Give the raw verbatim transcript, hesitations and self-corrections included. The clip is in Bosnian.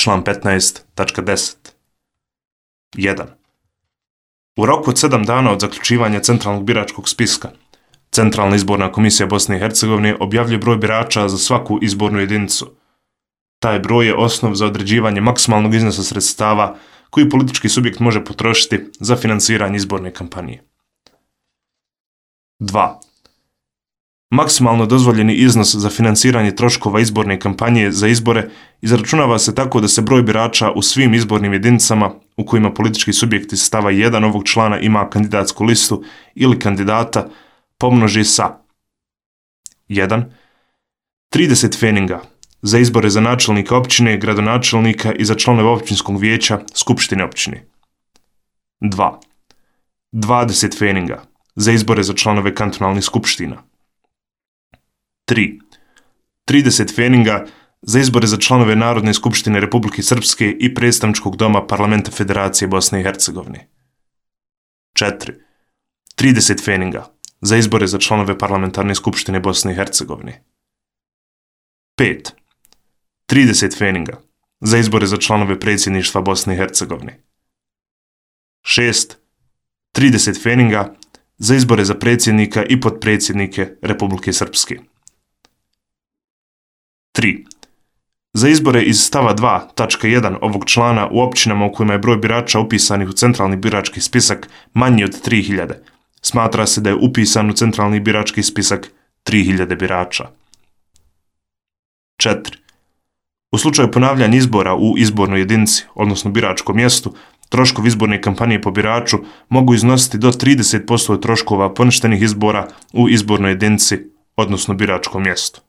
član petnaest tačka deset. jedan. U roku od sedam dana od zaključivanja centralnog biračkog spiska, Centralna izborna komisija Bosne i Hercegovine objavljuje broj birača za svaku izbornu jedinicu. Taj broj je osnov za određivanje maksimalnog iznosa sredstava koji politički subjekt može potrošiti za finansiranje izborne kampanje. dva. Maksimalno dozvoljeni iznos za finansiranje troškova izborne kampanje za izbore izračunava se tako da se broj birača u svim izbornim jedinicama u kojima politički subjekt iz stava jedan ovog člana ima kandidatsku listu ili kandidata pomnoži sa jedan. trideset pfenninga za izbore za načelnika općine, gradonačelnika i za članove općinskog vijeća skupštine općine. dva. dvadeset pfenninga za izbore za članove kantonalnih skupština. tri. trideset pfenninga za izbore za članove Narodne skupštine Republike Srpske i predstavničkog doma Parlamenta Federacije Bosne i Hercegovine. četiri. trideset pfenninga za izbore za članove Parlamentarne skupštine Bosne i Hercegovine. pet. trideset pfenninga za izbore za članove predsjedništva Bosne i Hercegovine. šest. trideset pfenninga za izbore za predsjednika i potpredsjednike Republike Srpske. tri. Za izbore iz stava dva tačka jedan ovog člana u općinama u kojima je broj birača upisanih u centralni birački spisak manji od tri hiljade, smatra se da je upisan u centralni birački spisak tri hiljade birača. četiri. U slučaju ponavljanja izbora u izbornoj jedinici, odnosno biračkom mjestu, troškovi izborne kampanje po biraču mogu iznositi do trideset posto troškova poništenih izbora u izbornoj jedinici, odnosno biračkom mjestu.